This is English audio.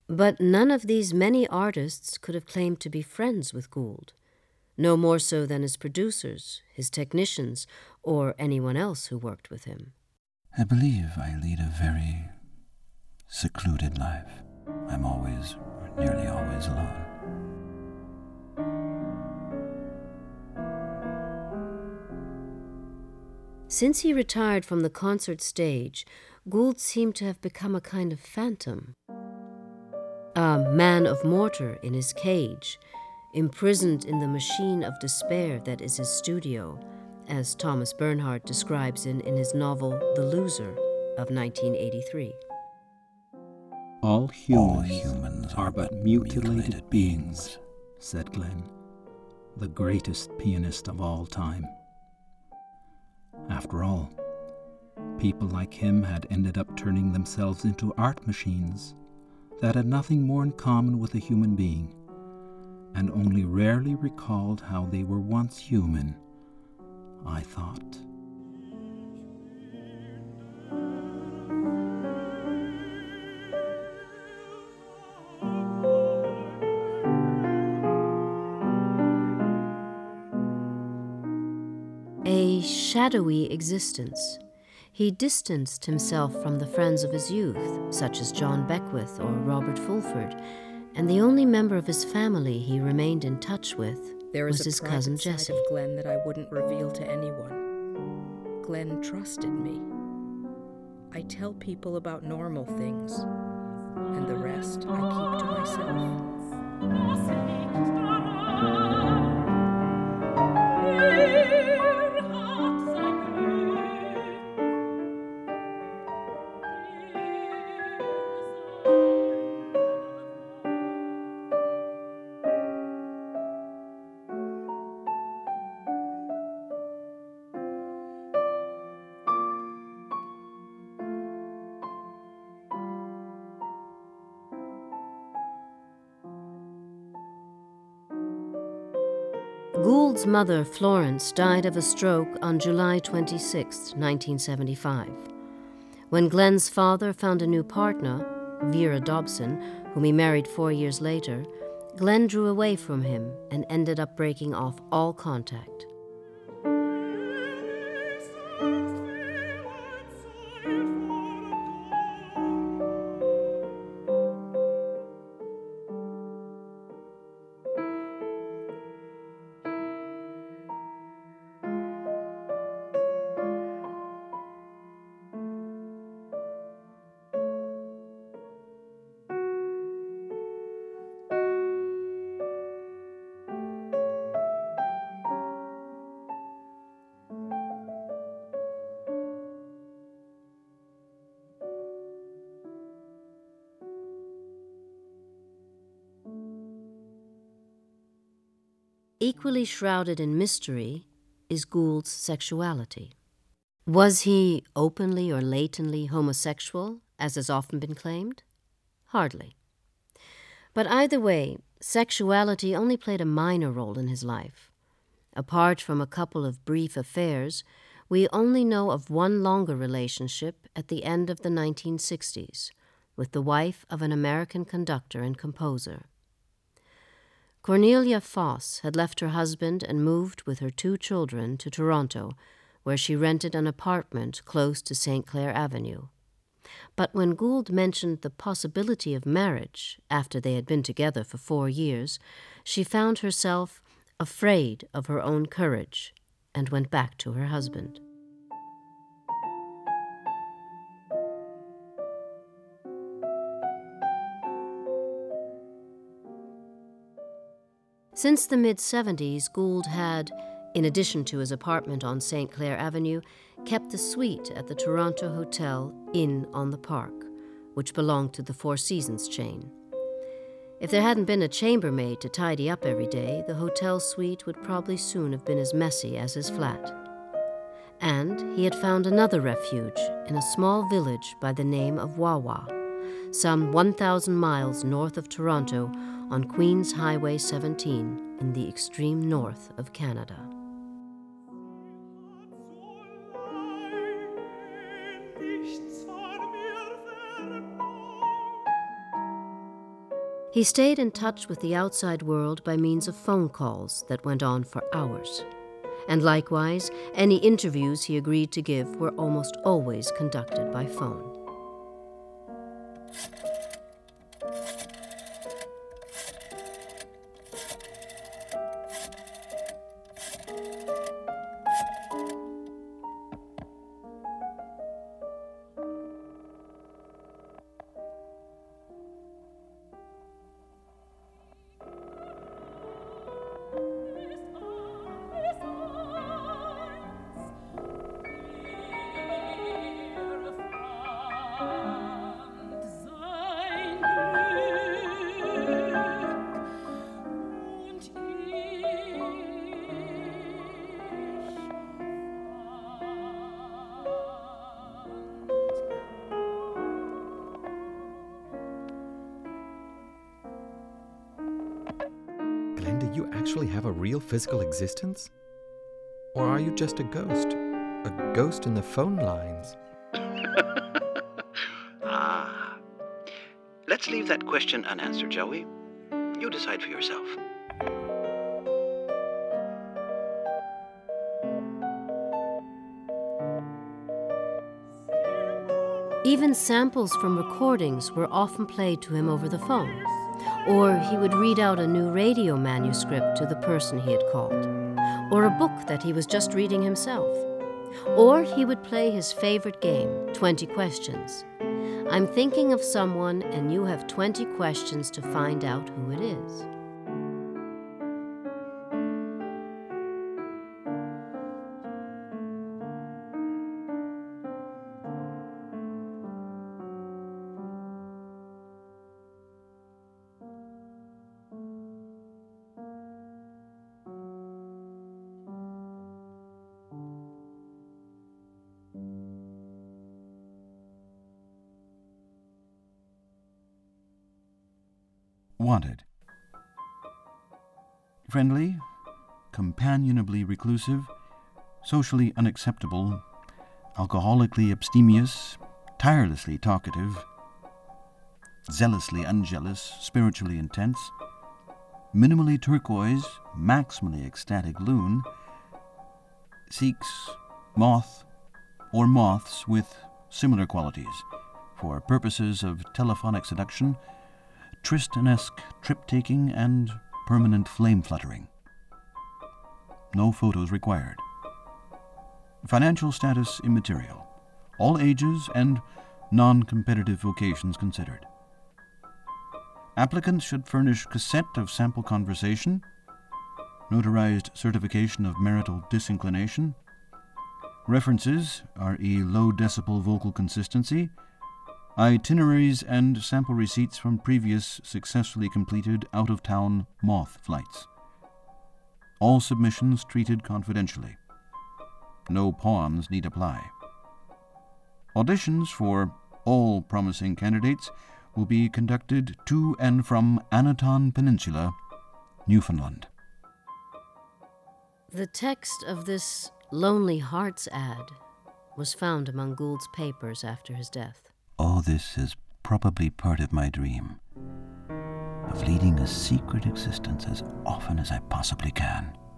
But none of these many artists could have claimed to be friends with Gould, no more so than his producers, his technicians, or anyone else who worked with him. I believe I lead a very secluded life. I'm always, or nearly always, alone. Since he retired from the concert stage, Gould seemed to have become a kind of phantom. A man of mortar in his cage, imprisoned in the machine of despair that is his studio, as Thomas Bernhard describes in his novel The Loser of 1983. All humans are but mutilated beings, said Glenn, the greatest pianist of all time. After all, people like him had ended up turning themselves into art machines that had nothing more in common with a human being, and only rarely recalled how they were once human, I thought. A shadowy existence. He distanced himself from the friends of his youth, such as John Beckwith or Robert Fulford, and the only member of his family he remained in touch with was his cousin Jessie. There is a private side of Glenn that I wouldn't reveal to anyone. Glenn trusted me. I tell people about normal things, and the rest I keep to myself. Gould's mother, Florence, died of a stroke on July 26, 1975. When Glenn's father found a new partner, Vera Dobson, whom he married 4 years later, Glenn drew away from him and ended up breaking off all contact. Equally shrouded in mystery is Gould's sexuality. Was he openly or latently homosexual, as has often been claimed? Hardly. But either way, sexuality only played a minor role in his life. Apart from a couple of brief affairs, we only know of one longer relationship at the end of the 1960s, with the wife of an American conductor and composer. Cornelia Foss had left her husband and moved with her 2 children to Toronto, where she rented an apartment close to St. Clair Avenue. But when Gould mentioned the possibility of marriage after they had been together for 4 years, she found herself afraid of her own courage and went back to her husband. Since the mid-70s, Gould had, in addition to his apartment on St. Clair Avenue, kept a suite at the Toronto hotel Inn on the Park, which belonged to the Four Seasons chain. If there hadn't been a chambermaid to tidy up every day, the hotel suite would probably soon have been as messy as his flat. And he had found another refuge in a small village by the name of Wawa, some 1,000 miles north of Toronto on Queens Highway 17 in the extreme north of Canada. He stayed in touch with the outside world by means of phone calls that went on for hours. And likewise, any interviews he agreed to give were almost always conducted by phone. Glenn, do you actually have a real physical existence? Or are you just a ghost? A ghost in the phone lines? Let's leave that question unanswered, shall we? You decide for yourself. Even samples from recordings were often played to him over the phone, or he would read out a new radio manuscript to the person he had called, or a book that he was just reading himself, or he would play his favorite game, 20 Questions. I'm thinking of someone and you have 20 questions to find out who it is. Wanted. Friendly, companionably reclusive, socially unacceptable, alcoholically abstemious, tirelessly talkative, zealously unjealous, spiritually intense, minimally turquoise, maximally ecstatic loon, seeks moth or moths with similar qualities for purposes of telephonic seduction, Tristan-esque trip-taking, and permanent flame-fluttering. No photos required. Financial status immaterial. All ages and non-competitive vocations considered. Applicants should furnish cassette of sample conversation, notarized certification of marital disinclination, references, i.e. low decibel vocal consistency, itineraries and sample receipts from previous successfully completed out-of-town moth flights. All submissions treated confidentially. No poems need apply. Auditions for all promising candidates will be conducted to and from Anaton Peninsula, Newfoundland. The text of this Lonely Hearts ad was found among Gould's papers after his death. All this is probably part of my dream of leading a secret existence as often as I possibly can.